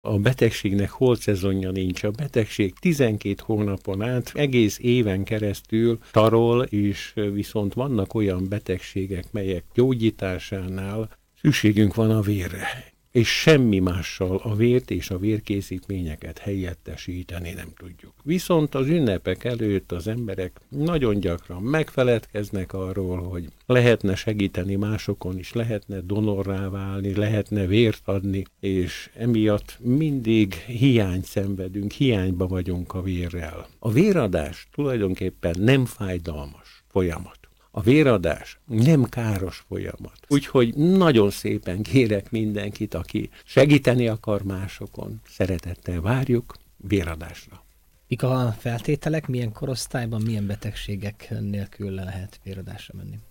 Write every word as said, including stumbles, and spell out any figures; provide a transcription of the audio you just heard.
A betegségnek holtszezonja nincs. A betegség tizenkét hónapon át, egész éven keresztül tarol, és viszont vannak olyan betegségek, melyek gyógyításánál szükségünk van a vérre. És semmi mással a vért és a vérkészítményeket helyettesíteni nem tudjuk. Viszont az ünnepek előtt az emberek nagyon gyakran megfeledkeznek arról, hogy lehetne segíteni másokon is, lehetne donorrá válni, lehetne vért adni, és emiatt mindig hiányt szenvedünk, hiányba vagyunk a vérrel. A véradás tulajdonképpen nem fájdalmas folyamat. A véradás nem káros folyamat. Úgyhogy nagyon szépen kérek mindenkit, aki segíteni akar másokon, szeretettel várjuk véradásra. Mik a feltételek, milyen korosztályban, milyen betegségek nélkül le lehet véradásra menni?